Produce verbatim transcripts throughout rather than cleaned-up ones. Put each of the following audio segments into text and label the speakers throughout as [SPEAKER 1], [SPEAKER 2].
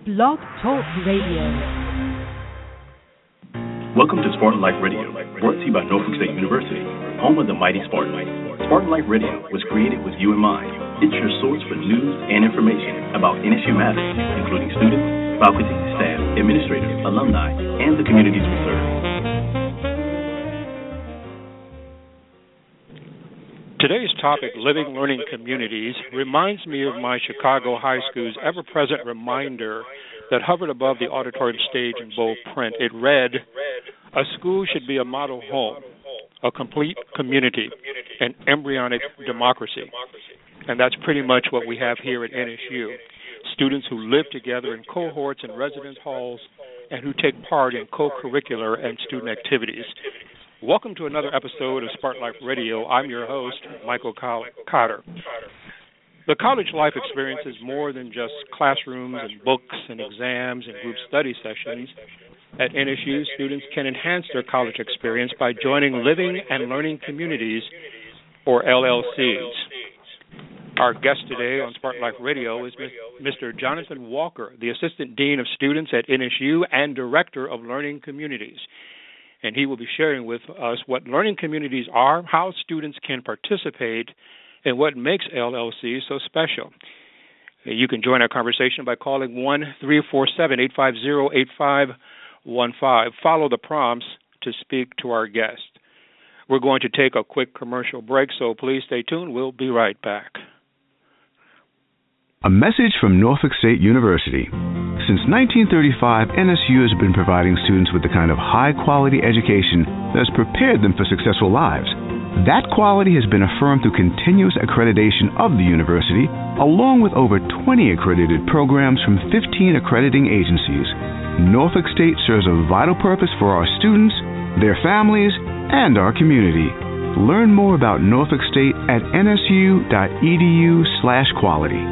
[SPEAKER 1] Blog Talk Radio.
[SPEAKER 2] Welcome to Spartan Life Radio, brought to you by Norfolk State University, home of the mighty Spartan. Spartan Life Radio was created with you in mind. It's your source for news and information about N S U matters, including students, faculty, staff, administrators, alumni, and the communities we serve.
[SPEAKER 3] Today's topic, Living Learning Communities, reminds me of my Chicago High School's ever-present reminder that hovered above the auditorium stage in bold print. It read, "A school should be a model home, a complete community, an embryonic democracy." And that's pretty much what we have here at N S U. Students who live together in cohorts and residence halls and who take part in co-curricular and student activities. Welcome to another episode of Spartan Life Radio. I'm your host, Michael Cotter. The college life experience is more than just classrooms and books and exams and group study sessions. At N S U, students can enhance their college experience by joining Living and Learning Communities, or L L Cs. Our guest today on Spartan Life Radio is Mister Jonathan Walker, the Assistant Dean of Students at N S U and Director of Learning Communities. And he will be sharing with us what learning communities are, how students can participate, and what makes L L C so special. You can join our conversation by calling one three four seven, eight five zero, eight five one five. Follow the prompts to speak to our guest. We're going to take a quick commercial break, so please stay tuned. We'll be right back.
[SPEAKER 4] A message from Norfolk State University. Since nineteen thirty-five, N S U has been providing students with the kind of high-quality education that has prepared them for successful lives. That quality has been affirmed through continuous accreditation of the university, along with over twenty accredited programs from fifteen accrediting agencies. Norfolk State serves a vital purpose for our students, their families, and our community. Learn more about Norfolk State at nsu.edu slash quality.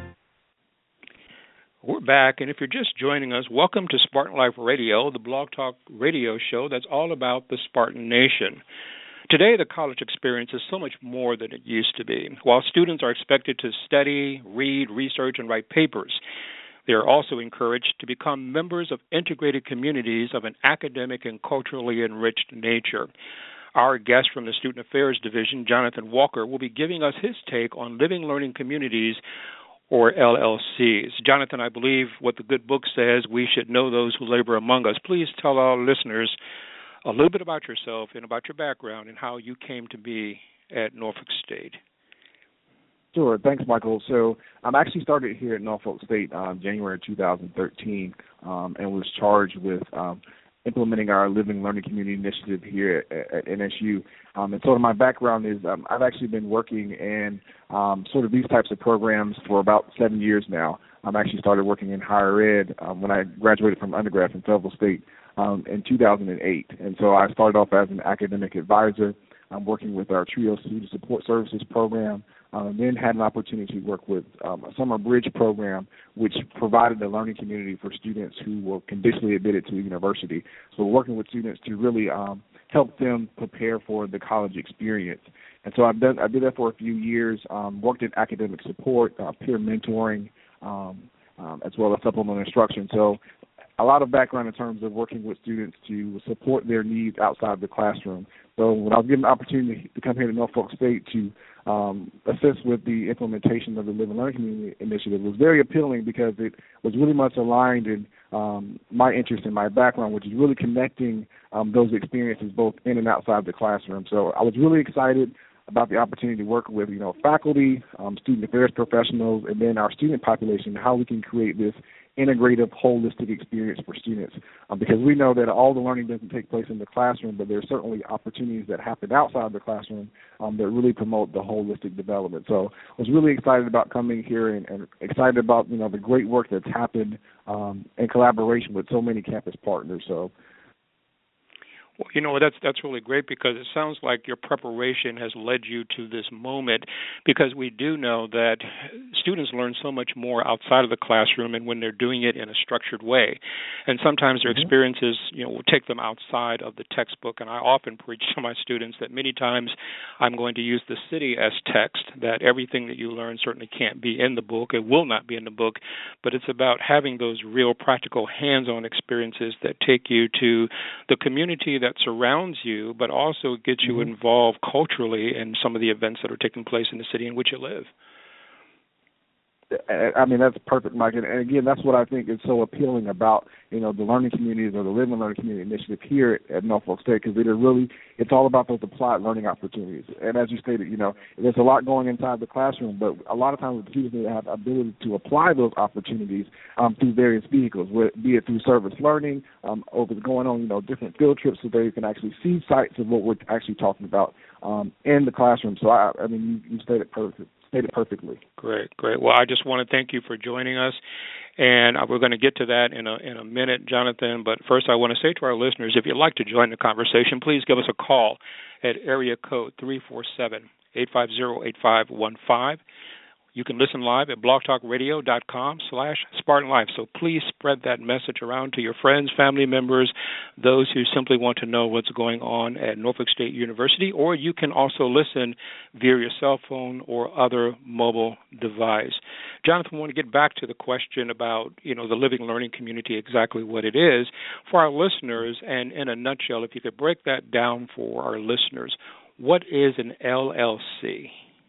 [SPEAKER 3] We're back, and if you're just joining us, welcome to Spartan Life Radio, the blog talk radio show that's all about the Spartan Nation. Today, the college experience is so much more than it used to be. While students are expected to study, read, research, and write papers, they are also encouraged to become members of integrated communities of an academic and culturally enriched nature. Our guest from the Student Affairs Division, Jonathan Walker, will be giving us his take on living learning communities, or L L Cs. Jonathan, I believe what the good book says, we should know those who labor among us. Please tell our listeners a little bit about yourself and about your background and how you came to be at Norfolk State.
[SPEAKER 5] Sure. Thanks, Michael. So I'm actually started here at Norfolk State um, January two thousand thirteen um, and was charged with um, implementing our Living Learning Community Initiative here at, at N S U. Um, and sort of my background is um, I've actually been working in um, sort of these types of programs for about seven years now. I've actually started working in higher ed um, when I graduated from undergrad from Fayetteville State um, in two thousand eight. And so I started off as an academic advisor. I'm working with our TRIO Student Support Services program, um, and then had an opportunity to work with um, a summer bridge program, which provided a learning community for students who were conditionally admitted to the university. So working with students to really um, help them prepare for the college experience. And so I've done, I did that for a few years, um, worked in academic support, uh, peer mentoring, um, um, as well as supplemental instruction. So a lot of background in terms of working with students to support their needs outside the classroom. So when I was given the opportunity to come here to Norfolk State to um, assist with the implementation of the Living Learning Community Initiative, it was very appealing because it was really much aligned in um, my interest and my background, which is really connecting um, those experiences both in and outside the classroom. So I was really excited about the opportunity to work with, you know, faculty, um, student affairs professionals, and then our student population, how we can create this integrative, holistic experience for students. Um, because we know that all the learning doesn't take place in the classroom, but there are certainly opportunities that happen outside the classroom um, that really promote the holistic development. So I was really excited about coming here and, and excited about, you know, the great work that's happened um, in collaboration with so many campus partners. So.
[SPEAKER 3] Well, you know, that's that's really great because it sounds like your preparation has led you to this moment, because we do know that students learn so much more outside of the classroom and when they're doing it in a structured way. And sometimes their
[SPEAKER 5] Mm-hmm.
[SPEAKER 3] experiences, you know, will take them outside of the textbook. And I often preach to my students that many times I'm going to use the city as text, that everything that you learn certainly can't be in the book. It will not be in the book, but it's about having those real practical hands-on experiences that take you to the community that surrounds you, but also gets you
[SPEAKER 5] Mm-hmm.
[SPEAKER 3] involved culturally in some of the events that are taking place in the city in which you live.
[SPEAKER 5] I mean, that's perfect, Mike. And again, that's what I think is so appealing about, you know, the learning communities or the Living Learning Community Initiative here at Norfolk State, because it is really, it's all about those applied learning opportunities. And as you stated, you know, there's a lot going inside the classroom, but a lot of times the students need to have the ability to apply those opportunities um, through various vehicles, be it through service learning, um, over going on, you know, different field trips so they can actually see sites of what we're actually talking about um, in the classroom. So, I, I mean, you, you stated perfect. Stated perfectly.
[SPEAKER 3] Great, great. Well, I just want to thank you for joining us, and we're going to get to that in a in a minute, Jonathan. But first, I want to say to our listeners, if you'd like to join the conversation, please give us a call at area code three four seven, eight five zero, eight five one five. You can listen live at blogtalkradio.com slash Spartan Life. So please spread that message around to your friends, family members, those who simply want to know what's going on at Norfolk State University. Or you can also listen via your cell phone or other mobile device. Jonathan, I want to get back to the question about, you know, the living learning community, exactly what it is. For our listeners, and in a nutshell, if you could break that down for our listeners, what is an L L C?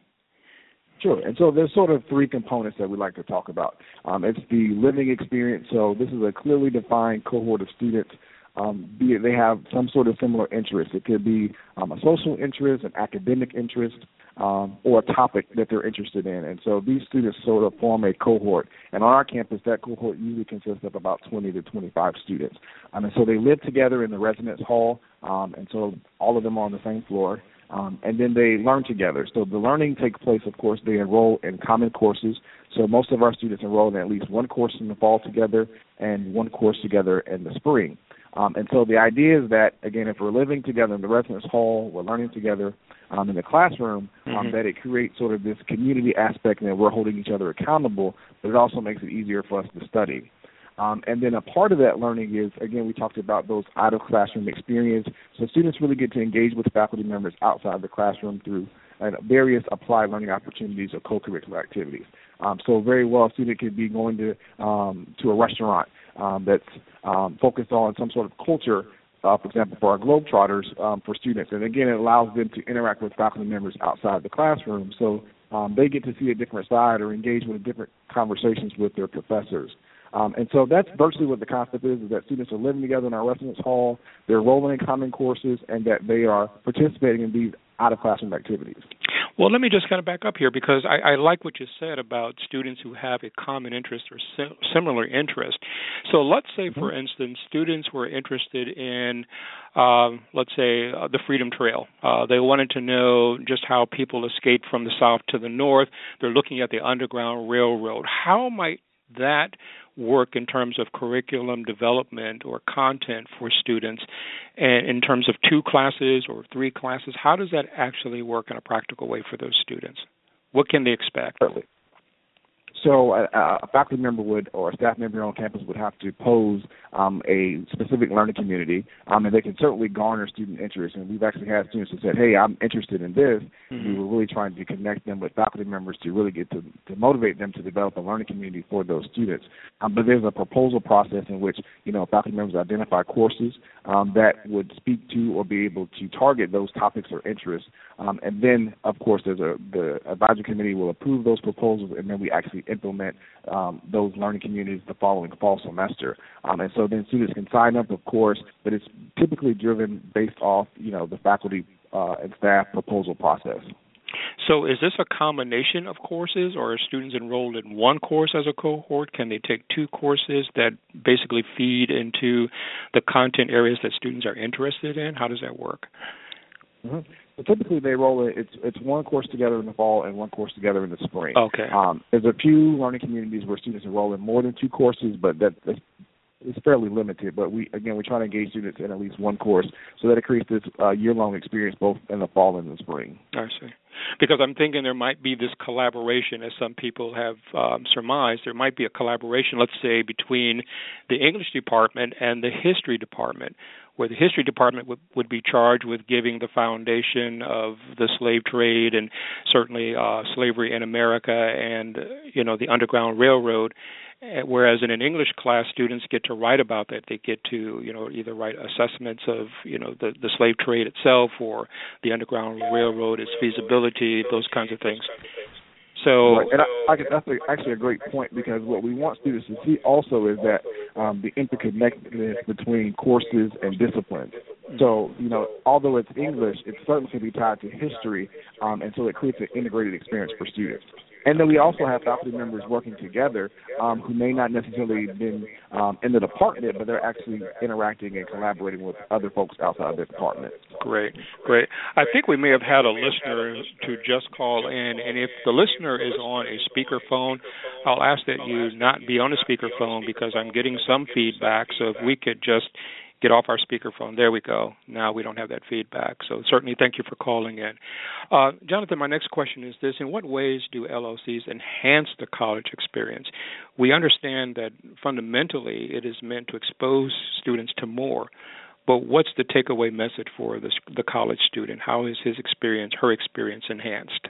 [SPEAKER 5] Sure. And so there's sort of three components that we like to talk about. Um, it's the living experience. So this is a clearly defined cohort of students, um, be it they have some sort of similar interest. It could be um, a social interest, an academic interest, um, or a topic that they're interested in. And so these students sort of form a cohort. And on our campus, that cohort usually consists of about twenty to twenty-five students. Um, and so they live together in the residence hall, um, and so all of them are on the same floor. Um, and then they learn together. So the learning takes place, of course, they enroll in common courses. So most of our students enroll in at least one course in the fall together and one course together in the spring. Um, and so the idea is that, again, if we're living together in the residence hall, we're learning together um, in the classroom, um,
[SPEAKER 3] Mm-hmm.
[SPEAKER 5] that it creates sort of this community aspect and that we're holding each other accountable, but it also makes it easier for us to study. Um, and then a part of that learning is, again, we talked about those out-of-classroom experience. So students really get to engage with faculty members outside the classroom through uh, various applied learning opportunities or co-curricular activities. Um, so very well, a student could be going to um, to a restaurant um, that's um, focused on some sort of culture, uh, for example, for our Globetrotters um, for students. And again, it allows them to interact with faculty members outside the classroom. So um, they get to see a different side or engage with different conversations with their professors. Um, and so that's virtually what the concept is, is that students are living together in our residence hall, they're enrolling in common courses, and that they are participating in these out-of-classroom activities.
[SPEAKER 3] Well, let me just kind of back up here, because I, I like what you said about students who have a common interest or sim- similar interest. So let's say, for mm-hmm. instance, students were interested in, um, let's say, uh, the Freedom Trail. Uh, they wanted to know just how people escaped from the south to the north. They're looking at the Underground Railroad. How might that work in terms of curriculum development or content for students, and in terms of two classes or three classes? How does that actually work in a practical way for those students? What can they expect?
[SPEAKER 5] Perfect. So a, a faculty member would, or a staff member on campus would have to pose um, a specific learning community, um, and they can certainly garner student interest. And we've actually had students who said, hey, I'm interested in this. Mm-hmm. We were really trying to connect them with faculty members to really get to, to motivate them to develop a learning community for those students. Um, but there's a proposal process in which, you know, faculty members identify courses um, that would speak to or be able to target those topics or interests. Um, and then, of course, there's a, the advisory committee will approve those proposals, and then we actually implement um, those learning communities the following fall semester. Um, and so then students can sign up, of course, but it's typically driven based off, you know, the faculty uh, and staff proposal process.
[SPEAKER 3] So is this a combination of courses, or are students enrolled in one course as a cohort? Can they take two courses that basically feed into the content areas that students are interested in? How does that work?
[SPEAKER 5] Mm-hmm. So typically they roll it, it's it's one course together in the fall and one course together in the spring.
[SPEAKER 3] Okay.
[SPEAKER 5] Um, there's a few learning communities where students enroll in more than two courses, but that, that's it's fairly limited. But we again we try to engage students in at least one course so that it creates this uh, year-long experience both in the fall and the spring.
[SPEAKER 3] I see. Because I'm thinking there might be this collaboration, as some people have um, surmised. There might be a collaboration, let's say, between the English department and the history department, where the history department would, would be charged with giving the foundation of the slave trade and certainly uh, slavery in America and, you know, the Underground Railroad. Whereas in an English class, students get to write about that. They get to, you know, either write assessments of, you know, the, the slave trade itself or the Underground Railroad, its feasibility, those kinds of things. So,
[SPEAKER 5] right. And I, I, that's a, actually a great point, because what we want students to see also is that um, the interconnectedness between courses and disciplines. So, you know, although it's English, it certainly can be tied to history, um, and so it creates an integrated experience for students. And then we also have faculty members working together um, who may not necessarily have been um, in the department, but they're actually interacting and collaborating with other folks outside of their department.
[SPEAKER 3] Great, great. I think we may have had a listener to just call in, and if the listener is on a speakerphone, I'll ask that you not be on a speakerphone because I'm getting some feedback, so if we could just get off our speakerphone. There we go. Now we don't have that feedback. So certainly thank you for calling in. Uh, Jonathan, my next question is this. In what ways do L L Cs enhance the college experience? We understand that fundamentally it is meant to expose students to more, but what's the takeaway message for the, the college student? How is his experience, her experience enhanced?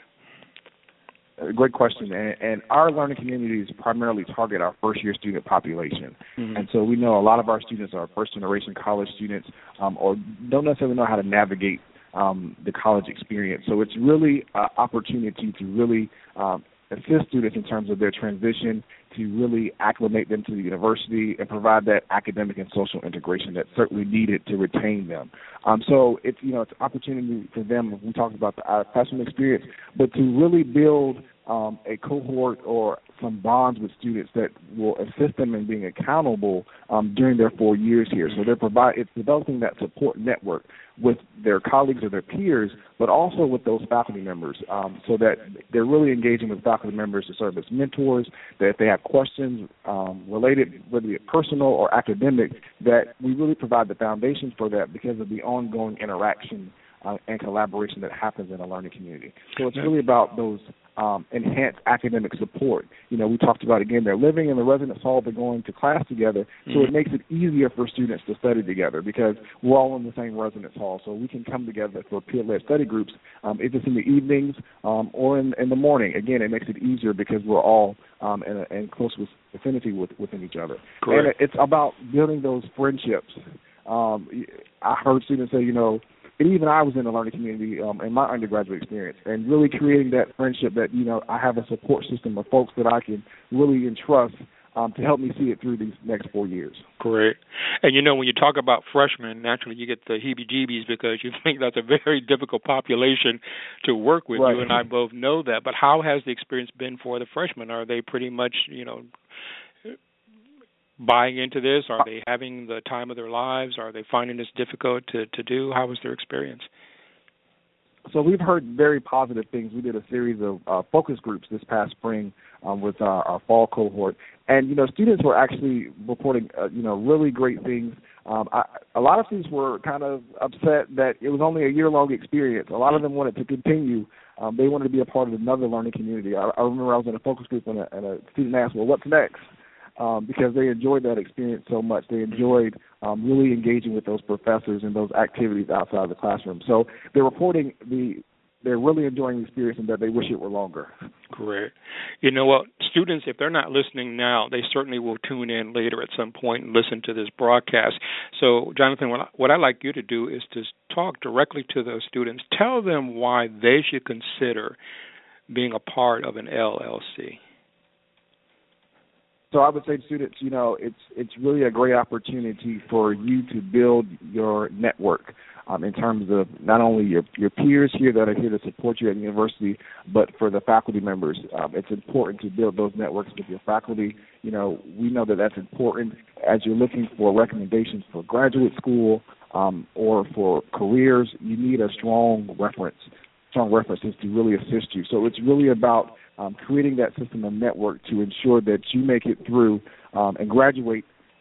[SPEAKER 5] Great question, and, and our learning communities primarily target our first-year student population, mm-hmm. and so we know a lot of our students are first-generation college students um, or don't necessarily know how to navigate um, the college experience. So it's really an opportunity to really um, assist students in terms of their transition, to really acclimate them to the university and provide that academic and social integration that's certainly needed to retain them. Um, so it's, you know, it's an opportunity for them, we talked about the uh, classroom experience, but to really build um, a cohort or some bonds with students that will assist them in being accountable um, during their four years here. So they're provide, it's developing that support network with their colleagues or their peers, but also with those faculty members, um, so that they're really engaging with faculty members to serve as mentors, that if they have questions um, related, whether it's personal or academic, that we really provide the foundation for that because of the ongoing interaction uh, and collaboration that happens in a learning community. So it's really about those Um, enhanced academic support. You know, we talked about, again, they're living in the residence hall, they're going to class together, so mm-hmm. it makes it easier for students to study together because we're all in the same residence hall, so we can come together for peer-led study groups, um, if it's in the evenings um, or in, in the morning. Again, it makes it easier because we're all um, in, a, in close affinity with, within each other.
[SPEAKER 3] Correct.
[SPEAKER 5] And it's about building those friendships. Um, I heard students say, you know, and even I was in the learning community um, in my undergraduate experience, and really creating that friendship that, you know, I have a support system of folks that I can really entrust um, to help me see it through these next four years.
[SPEAKER 3] Great. And, you know, when you talk about freshmen, naturally you get the heebie-jeebies because you think that's a very difficult population to work with. Right. You and I both know that. But how has the experience been for the freshmen? Are they pretty much, you know, buying into this? Are they having the time of their lives? Are they finding this difficult to, to do? How was their experience?
[SPEAKER 5] So we've heard very positive things. We did a series of uh, focus groups this past spring um, with our, our fall cohort. And, you know, students were actually reporting, uh, you know, really great things. Um, I, a lot of students were kind of upset that it was only a year-long experience. A lot of them wanted to continue. Um, they wanted to be a part of another learning community. I, I remember I was in a focus group and a, and a student asked, well, what's next? Um, because they enjoyed that experience so much. They enjoyed um, really engaging with those professors and those activities outside of the classroom. So they're reporting the they're really enjoying the experience and that they wish it were longer.
[SPEAKER 3] Great. You know what, students, if they're not listening now, they certainly will tune in later at some point and listen to this broadcast. So, Jonathan, what, I, what I'd like you to do is to talk directly to those students. Tell them why they should consider being a part of an L L C.
[SPEAKER 5] So I would say to students, you know, it's it's really a great opportunity for you to build your network um, in terms of not only your, your peers here that are here to support you at the university, but for the faculty members. Um, it's important to build those networks with your faculty. You know, we know that that's important as you're looking for recommendations for graduate school um, or for careers. You need a strong reference, strong references to really assist you. So it's really about Um, creating that system of network to ensure that you make it through um, and graduate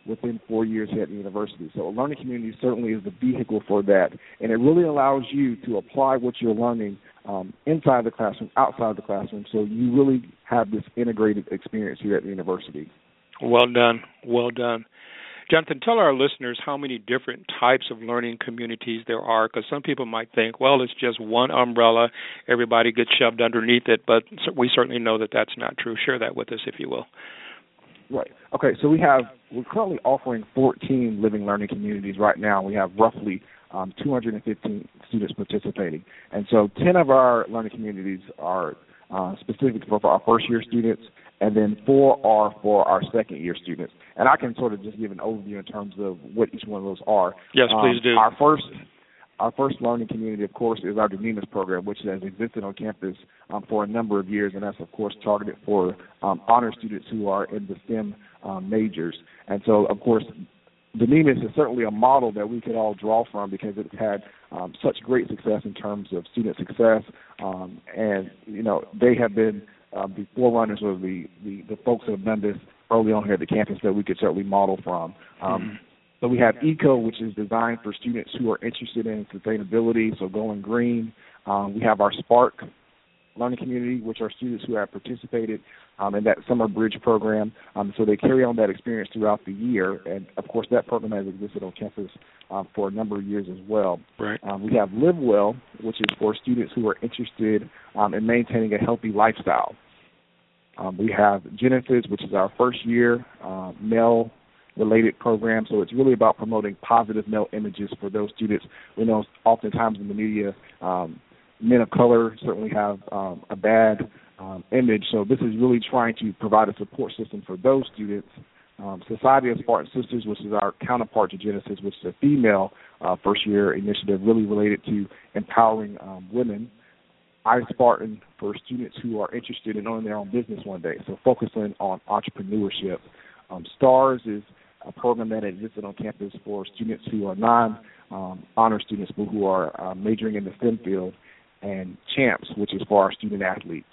[SPEAKER 5] within four years here at the university. So a learning community certainly is the vehicle for that, and it really allows you to apply what you're learning um, inside the classroom, outside the classroom, so you really have this integrated experience here at the university.
[SPEAKER 3] Well done, well done. Jonathan, tell our listeners how many different types of learning communities there are, because some people might think, well, it's just one umbrella, everybody gets shoved underneath it, but we certainly know that that's not true. Share that with us, if you will.
[SPEAKER 5] Right. Okay, so we have, we're currently offering fourteen living learning communities right now. We have roughly um, two hundred fifteen students participating. And so ten of our learning communities are uh, specific for, for our first-year students, and then four are for our second-year students. And I can sort of just give an overview in terms of what each one of those are.
[SPEAKER 3] Yes, please
[SPEAKER 5] um,
[SPEAKER 3] do.
[SPEAKER 5] Our first Our first learning community, of course, is our Dunamis program, which has existed on campus um, for a number of years, and that's, of course, targeted for um, honor students who are in the STEM um, majors. And so, of course, Dunamis is certainly a model that we could all draw from because it's had um, such great success in terms of student success, um, and, you know, they have been um, the forerunners or the, the, the folks that have done this early on here at the campus that we could certainly model from. Um, mm-hmm. So we have ECO, which is designed for students who are interested in sustainability, so going green. Um, we have our Spark learning community, which are students who have participated um, in that summer bridge program. Um, so they carry on that experience throughout the year. And, of course, that program has existed on campus um, for a number of years as well.
[SPEAKER 3] Right.
[SPEAKER 5] Um, we have Live Well, which is for students who are interested um, in maintaining a healthy lifestyle. Um, we have Genesis, which is our first year uh, male related program, so it's really about promoting positive male images for those students. We know oftentimes in the media, um, men of color certainly have um, a bad um, image, so this is really trying to provide a support system for those students. Um, Society of Spartan Sisters, which is our counterpart to Genesis, which is a female uh, first-year initiative really related to empowering um, women. iSpartan for students who are interested in owning their own business one day, so focusing on entrepreneurship. Um, STARS is a program that existed on campus for students who are non-honor um, students but who are uh, majoring in the STEM field, and CHAMPS, which is for our student athletes.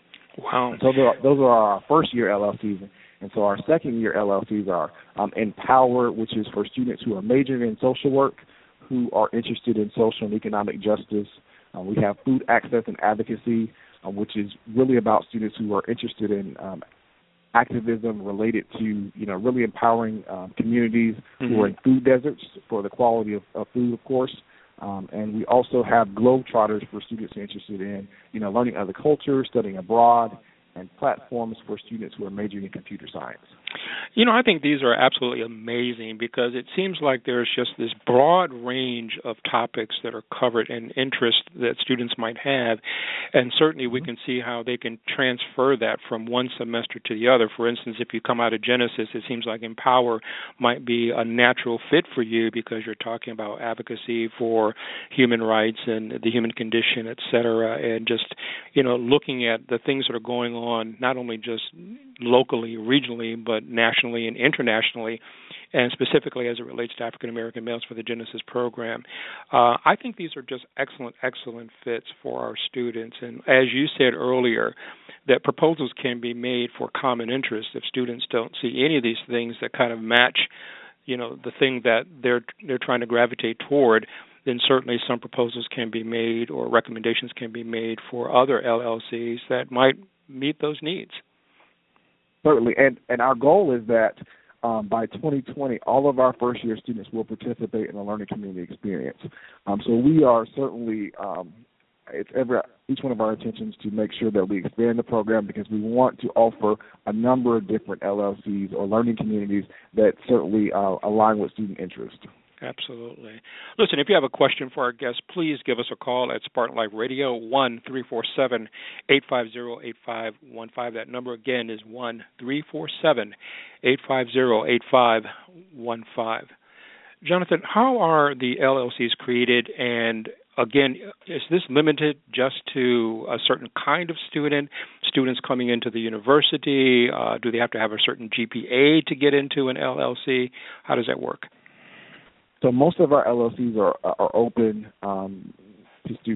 [SPEAKER 3] Wow.
[SPEAKER 5] So those are our first-year L L Cs, and so our second-year L L Cs are um, Empower, which is for students who are majoring in social work, who are interested in social and economic justice. Uh, we have Food Access and Advocacy, uh, which is really about students who are interested in um, activism related to, you know, really empowering um, communities mm-hmm. who are in food deserts for the quality of, of food, of course. Um, and we also have Globetrotters for students interested in, you know, learning other cultures, studying abroad, and platforms for students who are majoring in computer science.
[SPEAKER 3] You know, I think these are absolutely amazing because it seems like there's just this broad range of topics that are covered and interests that students might have, and certainly we can see how they can transfer that from one semester to the other. For instance, if you come out of Genesis, it seems like Empower might be a natural fit for you because you're talking about advocacy for human rights and the human condition, et cetera, and just, you know, looking at the things that are going on not only just locally, regionally, but nationally and internationally, and specifically as it relates to African American males for the Genesis program. Uh, I think these are just excellent, excellent fits for our students. And as you said earlier, that proposals can be made for common interest if students don't see any of these things that kind of match, you know, the thing that they're they're trying to gravitate toward. Then certainly some proposals can be made or recommendations can be made for other L L Cs that might meet those needs.
[SPEAKER 5] Certainly, and, and our goal is that um, by twenty twenty, all of our first-year students will participate in a learning community experience. Um, so we are certainly, um, it's every, each one of our intentions to make sure that we expand the program because we want to offer a number of different L L Cs or learning communities that certainly uh, align with student interest.
[SPEAKER 3] Absolutely. Listen, if you have a question for our guests, please give us a call at Spartan Life Radio, one three four seven, eight five zero, eight five one five. That number again is one three four seven, eight five zero, eight five one five. Jonathan, how are the L L Cs created? And again, is this limited just to a certain kind of student, students coming into the university? Uh, do they have to have a certain G P A to get into an L L C? How does that work?
[SPEAKER 5] So most of our L L Cs are are open um, to students,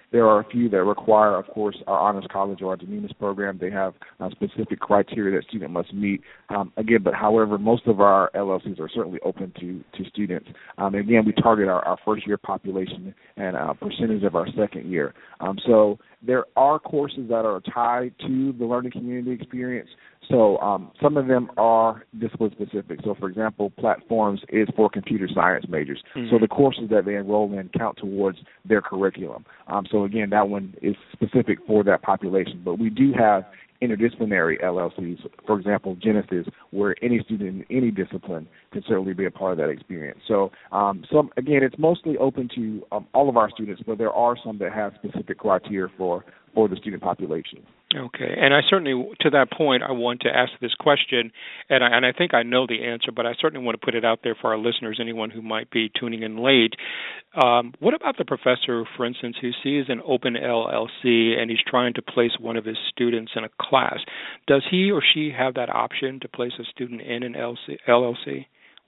[SPEAKER 5] There are a few that require, of course, our Honors College or our Denemis program. They have uh, specific criteria that student must meet. Um, again, but however, most of our L L Cs are certainly open to, to students. Um, and again, we target our, our first year population and a percentage of our second year. Um, so there are courses that are tied to the learning community experience. So um, some of them are discipline specific. So, for example, Platforms is for computer science majors. Mm-hmm. So the courses that they enroll in count towards their curriculum. Um, so, again, that one is specific for that population. But we do have interdisciplinary L L Cs, for example, Genesis, where any student in any discipline can certainly be a part of that experience. So, um, some again, it's mostly open to um, all of our students, but there are some that have specific criteria for, for the student population.
[SPEAKER 3] Okay, and I certainly, to that point, I want to ask this question, and I, and I think I know the answer, but I certainly want to put it out there for our listeners, anyone who might be tuning in late. Um, what about the professor, for instance, who sees an open L L C and he's trying to place one of his students in a class? Does he or she have that option to place a student in an L L C?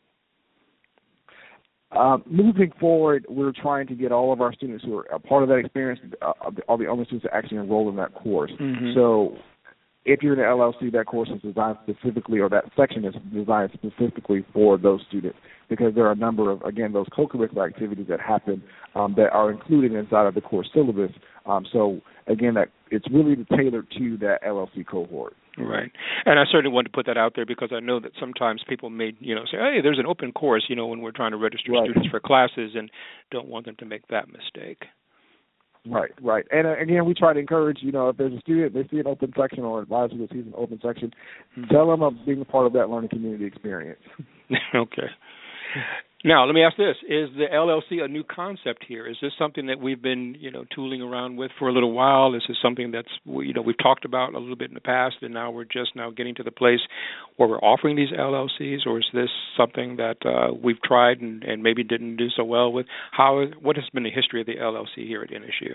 [SPEAKER 5] Uh, moving forward, we're trying to get all of our students who are a part of that experience, uh, all the only students that actually enroll in that course. Mm-hmm. So if you're in an L L C, that course is designed specifically, or that section is designed specifically for those students, because there are a number of, again, those co-curricular activities that happen um, that are included inside of the course syllabus. Um, so, again, that it's really tailored to that L L C cohort.
[SPEAKER 3] Right. And I certainly want to put that out there because I know that sometimes people may, you know, say, hey, there's an open course, you know, when we're trying to register right. students for classes, and don't want them to make that mistake.
[SPEAKER 5] Right, right. And, uh, again, we try to encourage, you know, if there's a student, they see an open section or advisor that sees an open section, mm-hmm. tell them of being a part of that learning community experience.
[SPEAKER 3] Okay. Now, let me ask this. Is the L L C a new concept here? Is this something that we've been, you know, tooling around with for a little while? Is this something that's, you know, we've talked about a little bit in the past, and now we're just now getting to the place where we're offering these L L Cs, or is this something that uh, we've tried and, and maybe didn't do so well with? How? What has been the history of the L L C here at N S U?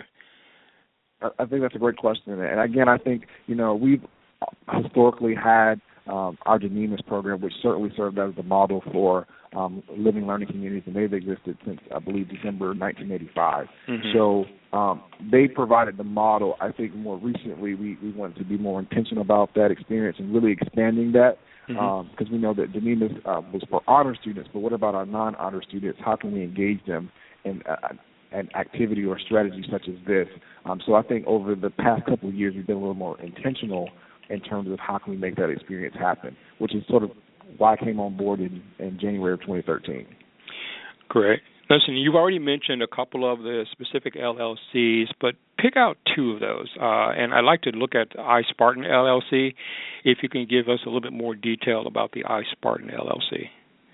[SPEAKER 5] I think that's a great question. And, again, I think, you know, we've historically had um, our Denemis program, which certainly served as the model for Um, living learning communities, and they've existed since, I believe, December nineteen eighty-five. Mm-hmm. So um, they provided the model. I think more recently we, we wanted to be more intentional about that experience and really expanding that, because mm-hmm. um, we know that Denemis uh, was for honor students, but what about our non-honor students? How can we engage them in uh, an activity or strategy such as this? Um, so I think over the past couple of years we've been a little more intentional in terms of how can we make that experience happen, which is sort of why I came on board in, in January of twenty thirteen.
[SPEAKER 3] Great. Listen, you've already mentioned a couple of the specific L L Cs, but pick out two of those. Uh, and I'd like to look at iSpartan L L C, if you can give us a little bit more detail about the iSpartan L L C.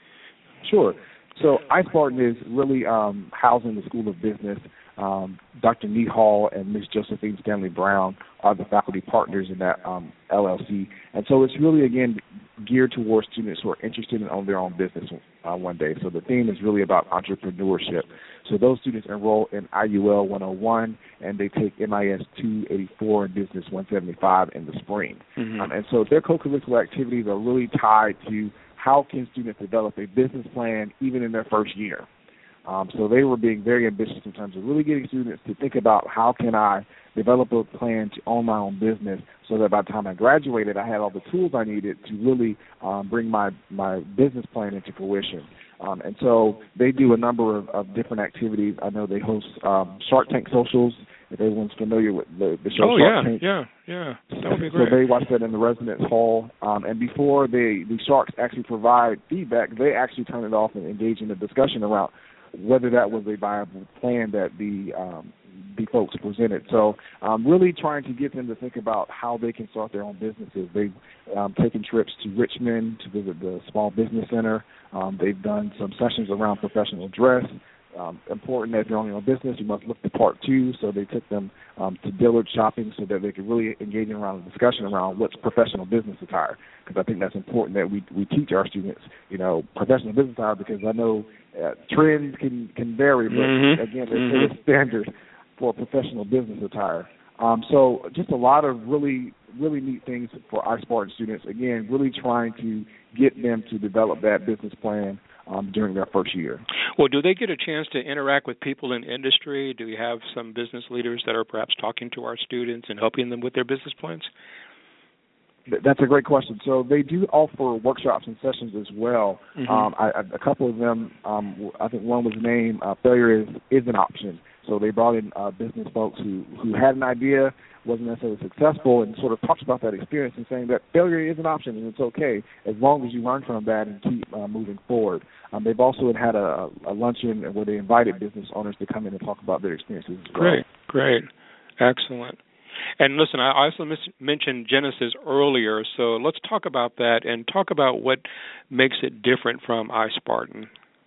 [SPEAKER 5] Sure. So iSpartan is really um, housed in the School of Business. Um, Doctor Neat Hall and Miz Josephine Stanley Brown are the faculty partners in that um, L L C. And so it's really, again, geared towards students who are interested in owning their own business uh, one day. So the theme is really about entrepreneurship. So those students enroll in I U L one oh one, and they take M I S two eighty-four and Business one seventy-five in the spring. Mm-hmm. Um, and so their co-curricular activities are really tied to how can students develop a business plan even in their first year. Um, so they were being very ambitious in terms of really getting students to think about how can I develop a plan to own my own business, so that by the time I graduated, I had all the tools I needed to really um, bring my, my business plan into fruition. Um, and so they do a number of, of different activities. I know they host um, Shark Tank socials. If everyone's familiar with the, the show
[SPEAKER 3] oh,
[SPEAKER 5] Shark
[SPEAKER 3] yeah,
[SPEAKER 5] Tank.
[SPEAKER 3] yeah, yeah, that would be great.
[SPEAKER 5] So they watch that in the residence hall. Um, and before they, the Sharks actually provide feedback, they actually turn it off and engage in a discussion around whether that was a viable plan that the um, the folks presented. So um, really trying to get them to think about how they can start their own businesses. They've um, taken trips to Richmond to visit the Small Business Center. Um, they've done some sessions around professional dress. Um, important that if you're owning your own business, you must look the part too. So they took them um, to Dillard shopping so that they could really engage in around a discussion around what's professional business attire. Because I think that's important that we we teach our students, you know, professional business attire, because I know uh, trends can, can vary, but mm-hmm. again, there's mm-hmm. a standard for professional business attire. Um, so just a lot of really, really neat things for iSpartan students. Again, really trying to get them to develop that business plan um, during their first year.
[SPEAKER 3] Well, do they get a chance to interact with people in industry? Do we have some business leaders that are perhaps talking to our students and helping them with their business plans?
[SPEAKER 5] That's a great question. So they do offer workshops and sessions as well. Mm-hmm. Um, I, a couple of them, um, I think one was named uh, Failure is, is an Option. So they brought in uh, business folks who, who had an idea, wasn't necessarily successful, and sort of talked about that experience and saying that failure is an option and it's okay as long as you learn from that and keep uh, moving forward. Um, they've also had a, a luncheon where they invited business owners to come in and talk about their experiences as well.
[SPEAKER 3] Great, great. Excellent. And listen, I also mis- mentioned Genesis earlier, so let's talk about that and talk about what makes it different from iSpartan.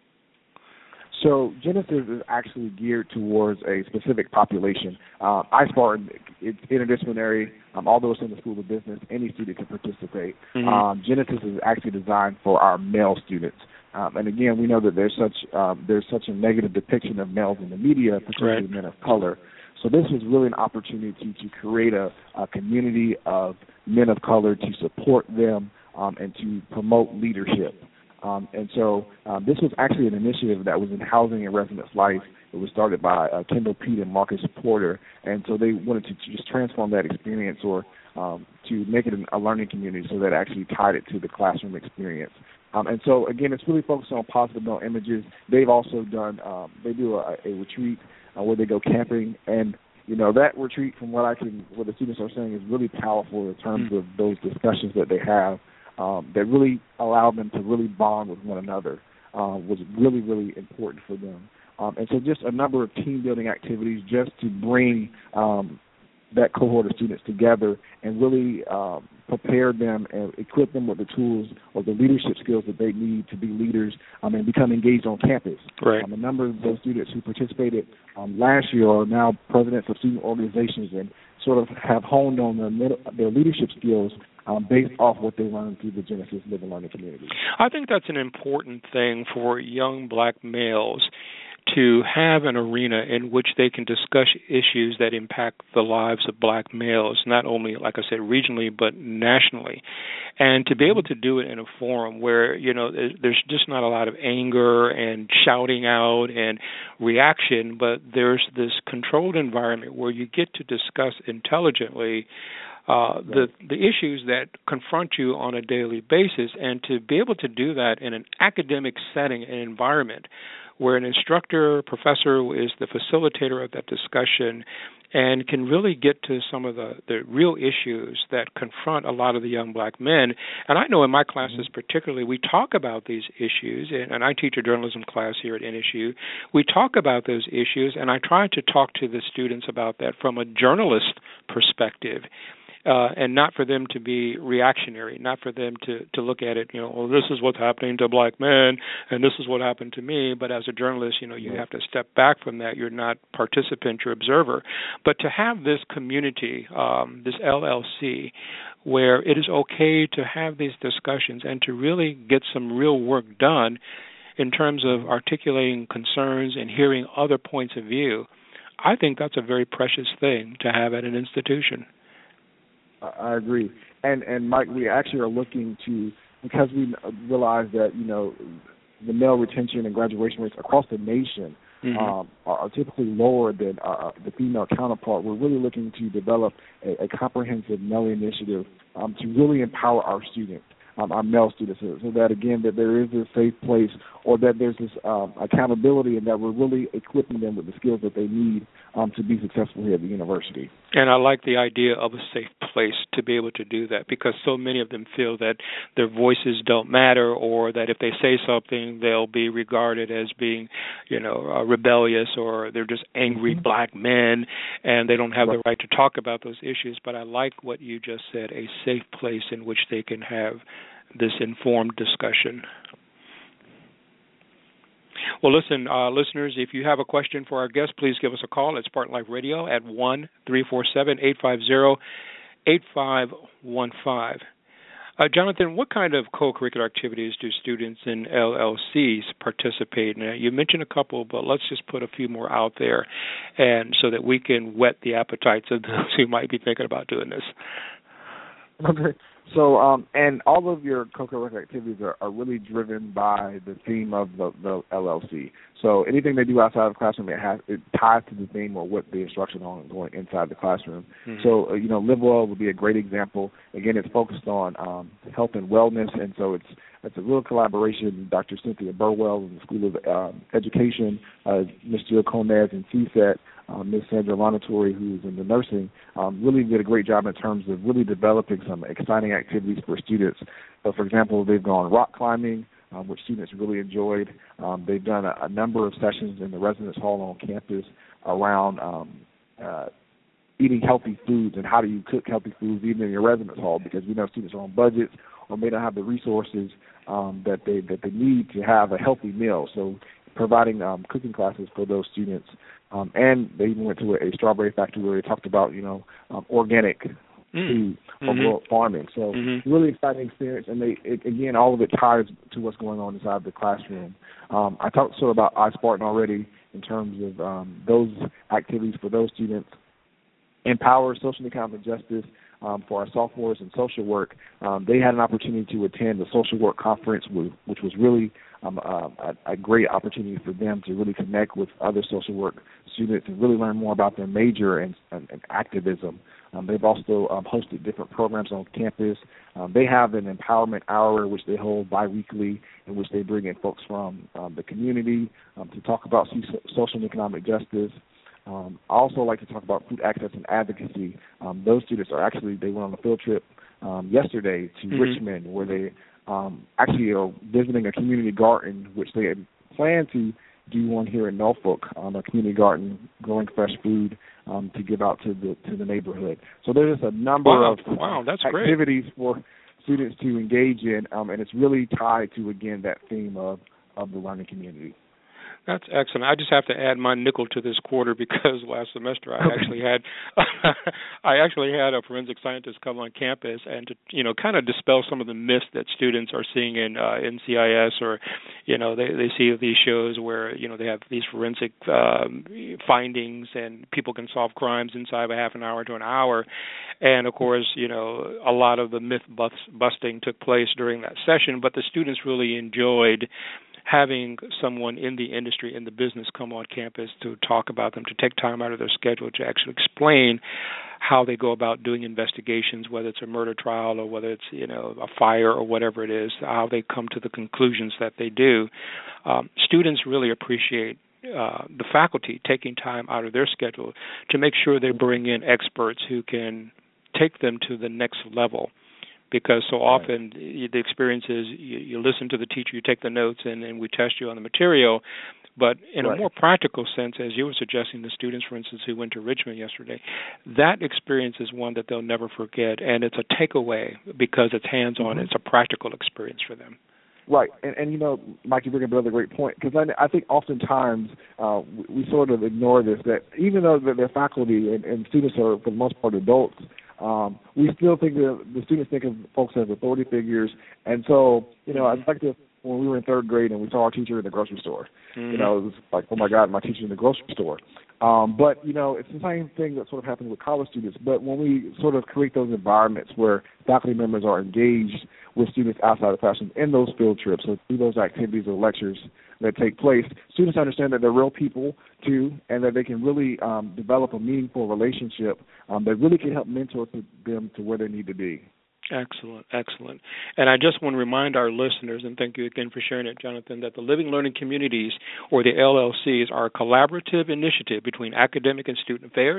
[SPEAKER 5] So Genesis is actually geared towards a specific population. Uh, iSpartan, it's interdisciplinary. Um, although it's in the School of Business, any student can participate. Mm-hmm. Um, Genesis is actually designed for our male students. Um, and again, we know that there's such um, there's such a negative depiction of males in the media, particularly right. men of color. So this was really an opportunity to create a, a community of men of color to support them um, and to promote leadership. Um, and so um, this was actually an initiative that was in Housing and Residence Life. It was started by uh, Kendall Pete and Marcus Porter. And so they wanted to, to just transform that experience or um, to make it a learning community so that it actually tied it to the classroom experience. Um, and so, again, it's really focused on positive male images. They've also done, um, they do a, a retreat uh, where they go camping. And, you know, that retreat, from what I can, what the students are saying, is really powerful in terms of those discussions that they have um, that really allow them to really bond with one another, uh, was really, really important for them. Um, and so just a number of team-building activities just to bring um, that cohort of students together and really um, prepare them and equip them with the tools or the leadership skills that they need to be leaders um, and become engaged on campus.
[SPEAKER 3] Right.
[SPEAKER 5] Um, a number of those students who participated um, last year are now presidents of student organizations and sort of have honed on their, their leadership skills um, based off what they learned through the Genesis Live and Learning community.
[SPEAKER 3] I think that's an important thing for young black males, to have an arena in which they can discuss issues that impact the lives of black males, not only, like I said, regionally, but nationally. And to be able to do it in a forum where, you know, there's just not a lot of anger and shouting out and reaction, but there's this controlled environment where you get to discuss intelligently Uh, the the issues that confront you on a daily basis, and to be able to do that in an academic setting and environment where an instructor, professor is the facilitator of that discussion and can really get to some of the, the real issues that confront a lot of the young black men. And I know in my classes particularly, we talk about these issues, and, and I teach a journalism class here at N S U. We talk about those issues, and I try to talk to the students about that from a journalist perspective. Uh, and not for them to be reactionary, not for them to, to look at it, you know, well, this is what's happening to black men, and this is what happened to me. But as a journalist, you know, you have to step back from that. You're not participant, you're observer. But to have this community, um, this L L C, where it is okay to have these discussions and to really get some real work done in terms of articulating concerns and hearing other points of view, I think that's a very precious thing to have at an institution.
[SPEAKER 5] I agree. And, and Mike, we actually are looking to, because we realize that, you know, the male retention and graduation rates across the nation mm-hmm. um, are, are typically lower than uh, the female counterpart, we're really looking to develop a, a comprehensive male initiative um, to really empower our students, um, our male students, so that, again, that there is this safe place or that there's this um, accountability and that we're really equipping them with the skills that they need um, to be successful here at the university.
[SPEAKER 3] And I like the idea of a safe place to be able to do that, because so many of them feel that their voices don't matter, or that if they say something, they'll be regarded as being, you know, uh, rebellious, or they're just angry mm-hmm. black men, and they don't have right. the right to talk about those issues. But I like what you just said, a safe place in which they can have this informed discussion. Well, listen, uh, listeners, if you have a question for our guest, please give us a call at Spartan Life Radio at one three four seven, eight five zero, eight five one five. Uh, Jonathan, what kind of co-curricular activities do students in L L Cs participate in? You mentioned a couple, but let's just put a few more out there, and so that we can whet the appetites of those who might be thinking about doing this.
[SPEAKER 5] Okay. So, um, and all of your co-curricular activities are, are really driven by the theme of the, the L L C. So anything they do outside of the classroom, it, has, it ties to the theme or what the instruction on going inside the classroom. Mm-hmm. So, uh, you know, Live Well would be a great example. Again, it's focused on um, health and wellness, and so it's it's a real collaboration. Doctor Cynthia Burwell in the School of um, Education, uh, Miz Jill Gomez in C S E T, Um, Miz Sandra Lanatori, who's in the nursing, um, really did a great job in terms of really developing some exciting activities for students. So, for example, they've gone rock climbing, um, which students really enjoyed. Um, they've done a, a number of sessions in the residence hall on campus around um, uh, eating healthy foods and how do you cook healthy foods even in your residence hall, because we know students are on budgets or may not have the resources um, that they that they need to have a healthy meal. So providing um, cooking classes for those students. Um, and they even went to a, a strawberry factory where they talked about, you know, um, organic mm. food or mm-hmm. farming. So mm-hmm. really exciting experience. And they, it, again, all of it ties to what's going on inside the classroom. Um, I talked sort of about iSpartan already in terms of um, those activities for those students. Empower Social and Economic Justice um, for our sophomores in social work. Um, they had an opportunity to attend the social work conference, which was really um, uh, a, a great opportunity for them to really connect with other social work students and really learn more about their major and, and, and activism. Um, they've also um, hosted different programs on campus. Um, they have an empowerment hour, which they hold biweekly, in which they bring in folks from um, the community um, to talk about social and economic justice. Um, I also like to talk about food access and advocacy. Um, those students are actually, they went on a field trip um, yesterday to mm-hmm. Richmond, where they um, actually are visiting a community garden, which they had planned to do one here in Norfolk, um, a community garden growing fresh food um, to give out to the to the neighborhood. So there's a number
[SPEAKER 3] wow.
[SPEAKER 5] of
[SPEAKER 3] wow, that's
[SPEAKER 5] activities
[SPEAKER 3] great.
[SPEAKER 5] for students to engage in, um, and it's really tied to, again, that theme of, of the learning community.
[SPEAKER 3] That's excellent. I just have to add my nickel to this quarter because last semester I actually had I actually had a forensic scientist come on campus and to you know kind of dispel some of the myths that students are seeing in uh, N C I S, or you know they they see these shows where you know they have these forensic um, findings and people can solve crimes inside of a half an hour to an hour, and of course you know a lot of the myth busting took place during that session, but the students really enjoyed having someone in the industry, in the business, come on campus to talk about them, to take time out of their schedule to actually explain how they go about doing investigations, whether it's a murder trial or whether it's, you know, a fire or whatever it is, how they come to the conclusions that they do. Um, students really appreciate uh, the faculty taking time out of their schedule to make sure they bring in experts who can take them to the next level. Because so often right. the experience is you, you listen to the teacher, you take the notes, and, and we test you on the material. But in right. a more practical sense, as you were suggesting, the students, for instance, who went to Richmond yesterday, that experience is one that they'll never forget, and it's a takeaway because it's hands-on. Mm-hmm. It's a practical experience for them.
[SPEAKER 5] Right, and, and you know, Mike, you bring up another great point, because I, I think oftentimes uh, we, we sort of ignore this, that even though they're faculty and, and students are, for the most part, adults, Um, we still think that the students think of folks as authority figures, and so, you know, I'd like to, when we were in third grade and we saw our teacher in the grocery store, mm-hmm. you know, it was like, oh my God, my teacher in the grocery store. Um, but, you know, it's the same thing that sort of happens with college students, but when we sort of create those environments where faculty members are engaged with students outside the classroom in those field trips, or through those activities or lectures that take place, students understand that they're real people too, and that they can really um, develop a meaningful relationship um, that really can help mentor to them to where they need to be.
[SPEAKER 3] Excellent, excellent. And I just want to remind our listeners, and thank you again for sharing it, Jonathan, that the Living Learning Communities, or the L L Cs, are a collaborative initiative between academic and student affairs.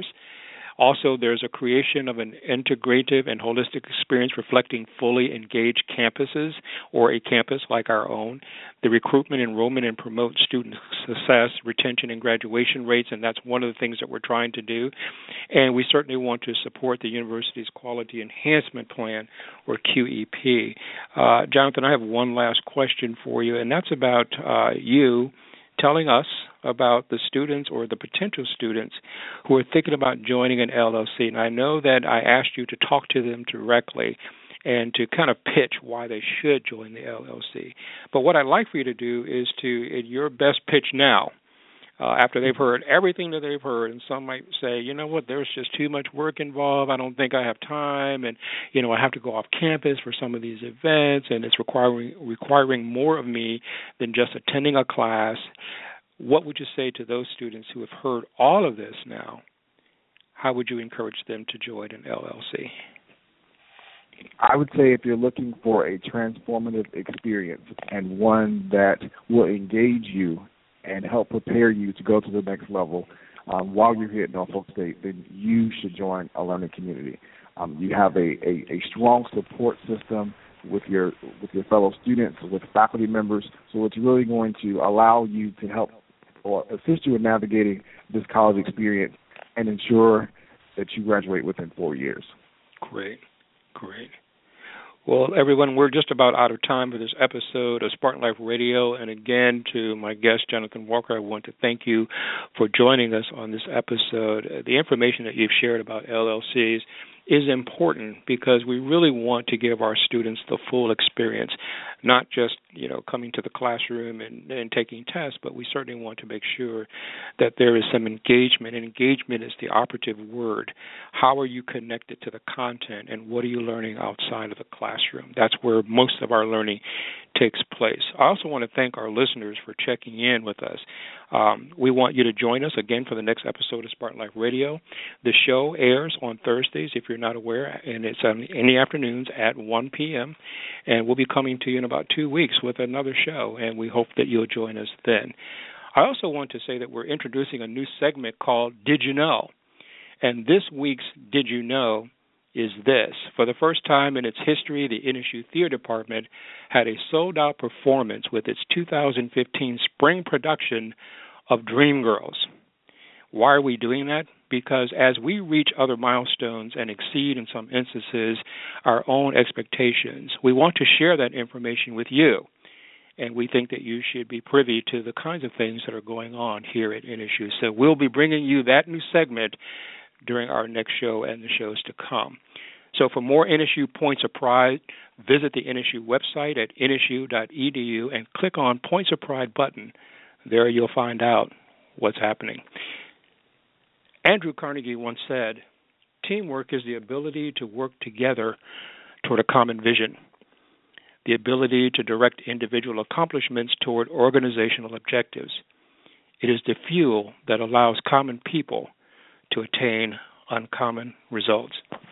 [SPEAKER 3] Also, there's a creation of an integrative and holistic experience reflecting fully engaged campuses, or a campus like our own. The recruitment, enrollment, and promote student success, retention, and graduation rates, and that's one of the things that we're trying to do. And we certainly want to support the university's Quality Enhancement Plan, or Q E P. Uh, Jonathan, I have one last question for you, and that's about uh, you telling us about the students or the potential students who are thinking about joining an L L C. And I know that I asked you to talk to them directly and to kind of pitch why they should join the L L C. But what I'd like for you to do is to, in your best pitch now, uh, after they've heard everything that they've heard, and some might say, you know what, there's just too much work involved. I don't think I have time, and, you know, I have to go off campus for some of these events, and it's requiring requiring more of me than just attending a class. What would you say to those students who have heard all of this now? How would you encourage them to join an L L C?
[SPEAKER 5] I would say if you're looking for a transformative experience and one that will engage you and help prepare you to go to the next level um, while you're here at Norfolk State, then you should join a learning community. Um, you have a, a, a strong support system with your with your fellow students, with faculty members, so it's really going to allow you to help or assist you in navigating this college experience and ensure that you graduate within four years.
[SPEAKER 3] Great. Great. Well, everyone, we're just about out of time for this episode of Spartan Life Radio. And again, to my guest, Jonathan Walker, I want to thank you for joining us on this episode. The information that you've shared about L L Cs is important because we really want to give our students the full experience, not just, you know, coming to the classroom and, and taking tests, but we certainly want to make sure that there is some engagement, and engagement is the operative word. How are you connected to the content, and what are you learning outside of the classroom? That's where most of our learning takes place. I also want to thank our listeners for checking in with us. Um, we want you to join us again for the next episode of Spartan Life Radio. The show airs on Thursdays, if you're not aware, and it's um, in the afternoons at one p.m., and we'll be coming to you in about two weeks with another show, and we hope that you'll join us then. I also want to say that we're introducing a new segment called Did You Know? And this week's Did You Know is this. For the first time in its history, the N S U Theater Department had a sold-out performance with its two thousand fifteen spring production of Dreamgirls. Why are we doing that? Because as we reach other milestones and exceed, in some instances, our own expectations, we want to share that information with you. And we think that you should be privy to the kinds of things that are going on here at N S U. So we'll be bringing you that new segment during our next show and the shows to come. So for more N S U Points of Pride, visit the N S U website at N S U dot E D U and click on Points of Pride button. There you'll find out what's happening. Andrew Carnegie once said, teamwork is the ability to work together toward a common vision, the ability to direct individual accomplishments toward organizational objectives. It is the fuel that allows common people to attain uncommon results.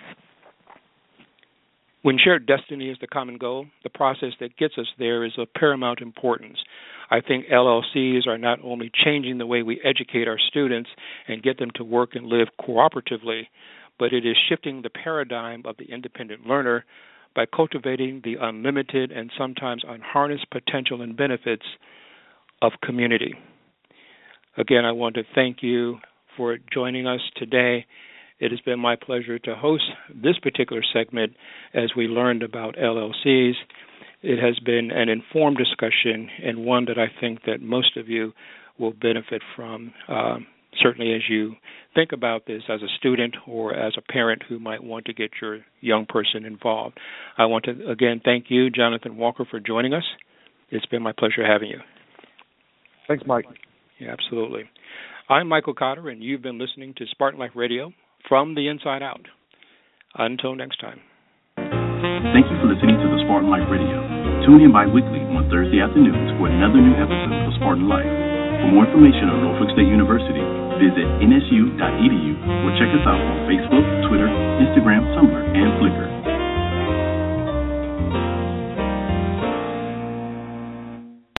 [SPEAKER 3] When shared destiny is the common goal, the process that gets us there is of paramount importance. I think L L Cs are not only changing the way we educate our students and get them to work and live cooperatively, but it is shifting the paradigm of the independent learner by cultivating the unlimited and sometimes unharnessed potential and benefits of community. Again, I want to thank you for joining us today. It has been my pleasure to host this particular segment as we learned about L L Cs. It has been an informed discussion and one that I think that most of you will benefit from, uh, certainly as you think about this as a student or as a parent who might want to get your young person involved. I want to, again, thank you, Jonathan Walker, for joining us. It's been my pleasure having you.
[SPEAKER 5] Thanks, Mike.
[SPEAKER 3] Yeah, absolutely. I'm Michael Cotter, and you've been listening to Spartan Life Radio from the inside out. Until next time.
[SPEAKER 2] Thank you for listening to the Spartan Life Radio. Tune in bi-weekly on Thursday afternoons for another new episode of Spartan Life. For more information on Norfolk State University, visit N S U dot E D U or check us out on Facebook, Twitter, Instagram, Tumblr, and Flickr.